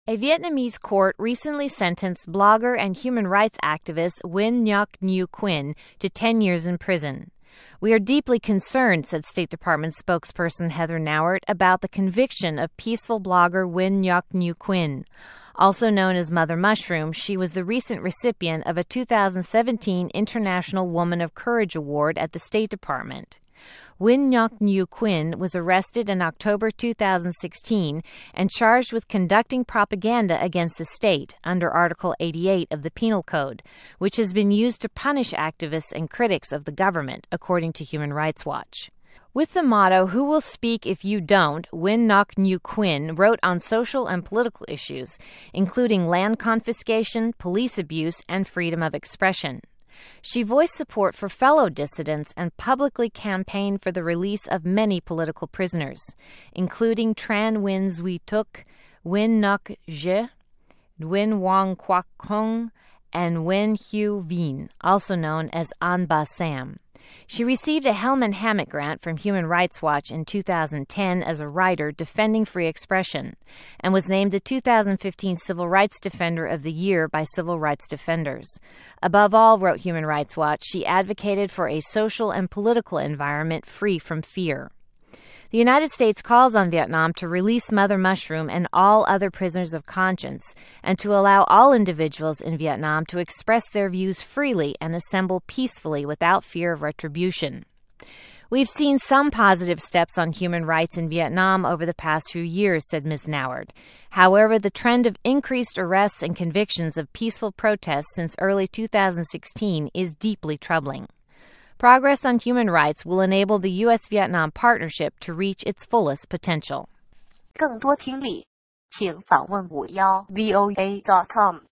A Vietnamese court recently sentenced blogger and human rights activist Nguyen Ngoc Nhu Quinn to 10 years in prison. "We are deeply concerned," said State Department spokesperson Heather Nauert, about the conviction of peaceful blogger Nguyen Ngoc Nhu Quinn. Also known as Mother Mushroom, she was the recent recipient of a 2017 International Woman of Courage Award at the State Department. Nguyen Ngoc Nhu Quinn was arrested in October 2016 and charged with conducting propaganda against the state under Article 88 of the Penal Code, which has been used to punish activists and critics of the government, according to Human Rights Watch. With the motto, "Who will speak if you don't?" Nguyen Ngoc Nhu Quinn wrote on social and political issues, including land confiscation, police abuse, and freedom of expression. She voiced support for fellow dissidents and publicly campaigned for the release of many political prisoners, including Tran Nguyen Duy Tuc, Nguyen Ngoc Je, Nguyen Quang Quoc Hung, and Nguyen Hue Vinh, also known as An Ba Sam. She received a Hellman Hammock grant from Human Rights Watch in 2010 as a writer defending free expression, and was named the 2015 Civil Rights Defender of the Year by Civil Rights Defenders. Above all, wrote Human Rights Watch, she advocated for a social and political environment free from fear. The United States calls on Vietnam to release Mother Mushroom and all other prisoners of conscience, and to allow all individuals in Vietnam to express their views freely and assemble peacefully without fear of retribution. "We've seen some positive steps on human rights in Vietnam over the past few years," said Ms. Nauert. "However, the trend of increased arrests and convictions of peaceful protests since early 2016 is deeply troubling. Progress on human rights will enable the U.S.-Vietnam partnership to reach its fullest potential." 更多听力，请访问51voa.com。